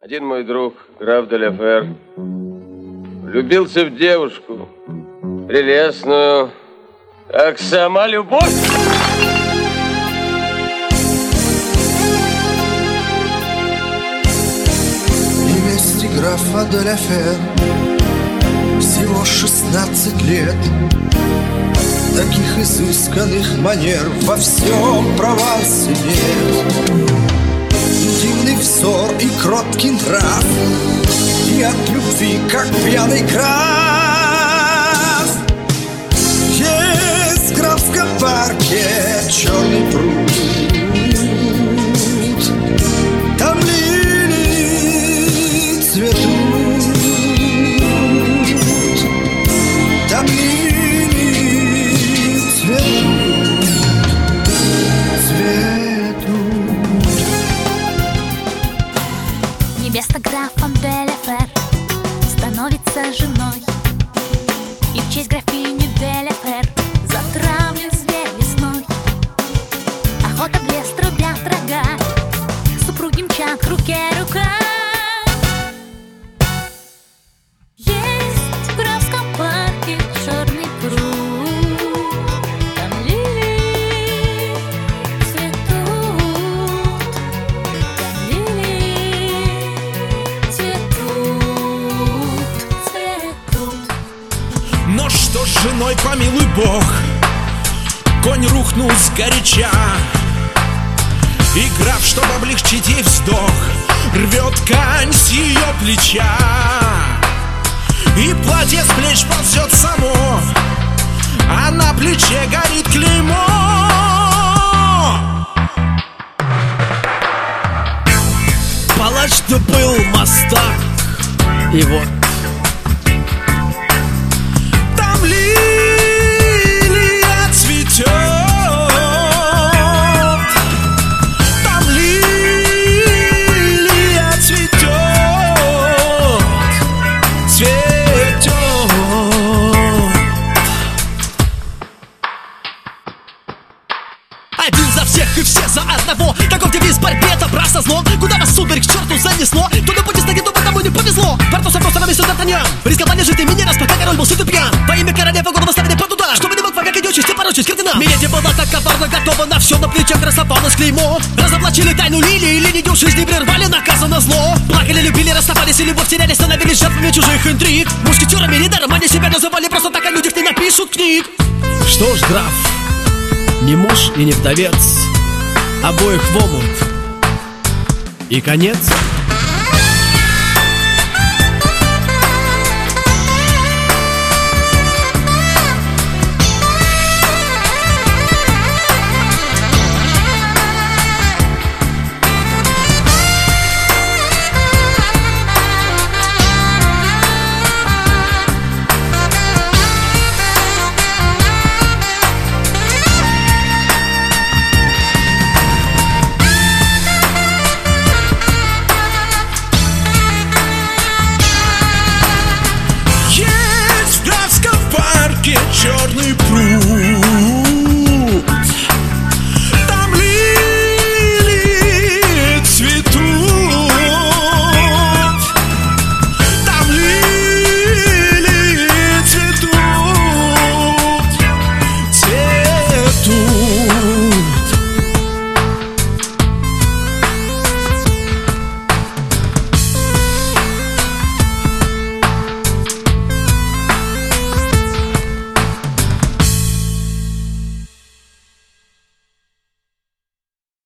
Один мой друг, граф де ля Фер, влюбился в девушку, прелестную, как сама любовь. Невесте графа де ля Фер всего 16 лет. Таких изысканных манер во всем Провансе нет. Интимный взор и кроткий нрав, и от любви, как пьяный граф. Есть в графском парке черный пруд, там лилии цветут, там лилии цветут, цветут. Невеста графа де ля Фер становится женой, и в честь графини де ля Фер затравлен зверь лесной. Охота в лес, трубят рога, супруги мчат руке рука. Есть в графском парке черный пруд, там лилии цветут, там лилии цветут, цветут. Но что с женой, помилуй Бог, конь рухнул сгоряча, и граф, чтобы облегчить ей вздох, рвет ткань с ее плеча, и платье с плеч ползет само, а на плече горит клеймо. Палач-то был мастак, и вот там лилия цветет, там лилия цветет, цветет. Один за всех и все за одного. Каков девиз борьбе, это брак со злом. Куда вас, сударь, к черту занесло? Кто на пути стоит, тому не повезло. Портоса просто на месте Д'Артаньян. Рисковали жить и меня раз, пока король был сыт и пьян. Во имя королевы гордо ставили под удар, чтобы не мог вовек идти участь и порочить кардинал. Миледи была так коварно готова на все, на плечах красовалось клеймо. Разоблачили тайну лилии, линию жизни прервали, наказано зло. Плакали, любили, расставались и любовь теряли, становились жертвами чужих интриг. Мушкетерами, недаром они себя называли, просто так о людях не напишут книг. Что ж, граф, не муж и не вдовец, обоих в омут и конец.